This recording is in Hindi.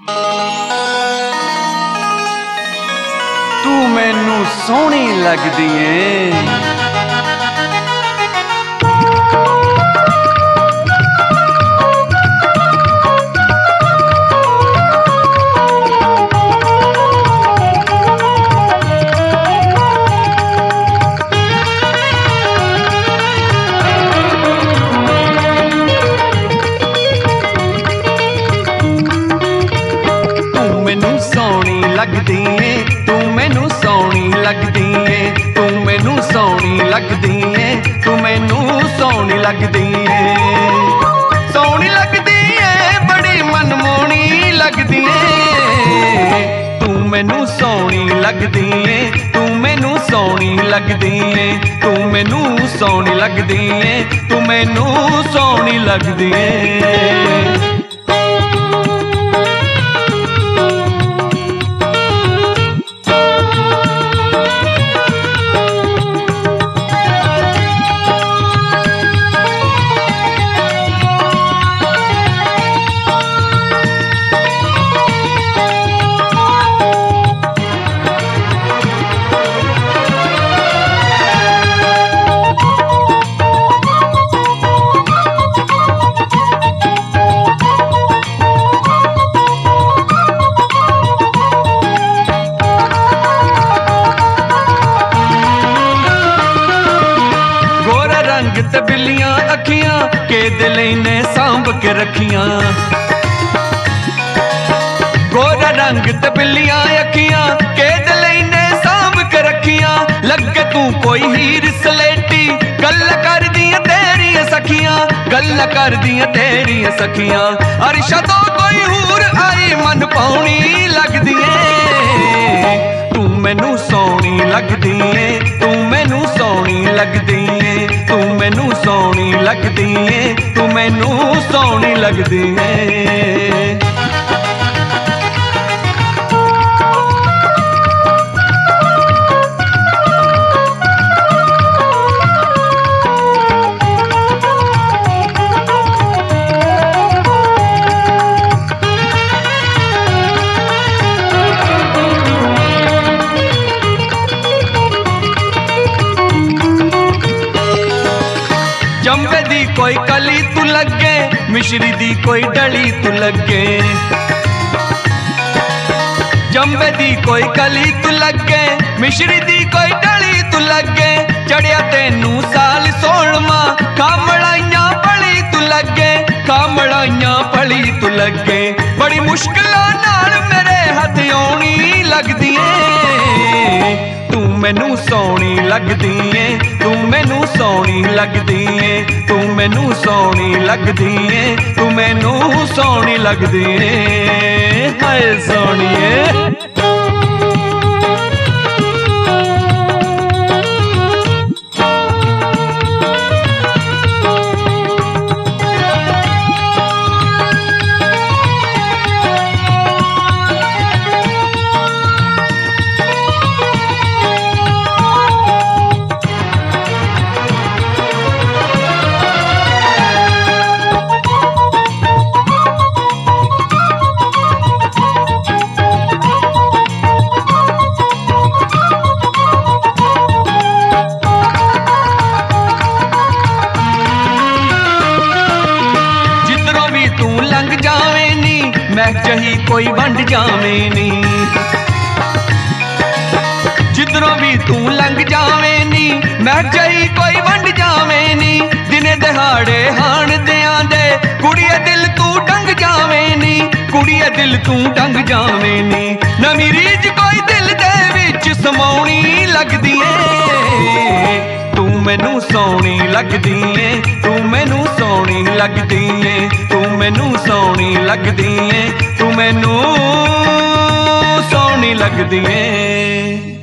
तू मैनू सोहनी लगदी है। लगदी है तू मैनू सोहनी लगदी है, तू मैनू सोहनी लगदी है, तू मैनू सोहनी लगदी है, सोहनी लगदी है, बड़ी मनमोहनी लगदी है। तू मैनू सोहनी लगदी है, तू मैनू सोहनी लगदी है, तू मैनू सोहनी लगदी है, तू मैनू सोहनी लगदी है। रंग ते बिल्लियां अखियां के दिल ने सांभ के रखियां, गोरा रंग ते बिल्लियां अखियां के दिल ने सांभ के रखियां। लगे तू कोई हीर सलेटी गल कर दियां तेरियां सखियां, गल कर दियां तेरियां सखियां। अरशा तो कोई हूर आई मन पाउनी लगदी है। तू मैनू सोहनी लगदी है, तू मैनू सोहनी लगदी है, तू मैनू सोहनी लगदी है, तू मैनू सोहनी लगदी है। चंबे दी कोई कली तू लगे, मिश्री दी कोई डली तू लगे, चंबे दी कोई कली तू लगे, मिश्री दी कोई डली तू लगे। चढ़िया तेनू साल 16वां कामड़ाइयां पली तू लगे, कामड़ाइयां पली तू लगे। बड़ी मुश्किलां नाल मेरे हथ आउणी लगदी है। तू मैनू सोहनी लगदी है, तू मैनू सोहनी लगदी है, तू मैनू सोहनी लगदी है, तू मैनू सोहनी लगदी है। हाय सोहणीए लंघ जावे नी मैं जही कोई वंड जावे नी, जिधरों भी तू लंघ जावे नी मैं जही कोई वंड जावे नी। दिने दिहाड़े हाण दियां दे कुड़िए दिल तू डंग जावे नी, कुड़िए दिल तू डंग जावे नी। नवीं रीज कोई दिल दे विच समाउणी लगदी है। तू मैनू सोहनी लगदी है, तू मैनू सोहनी लगदी है, तू मैनू सोहनी लगदी है, तू मैनू सोहनी लगदी है।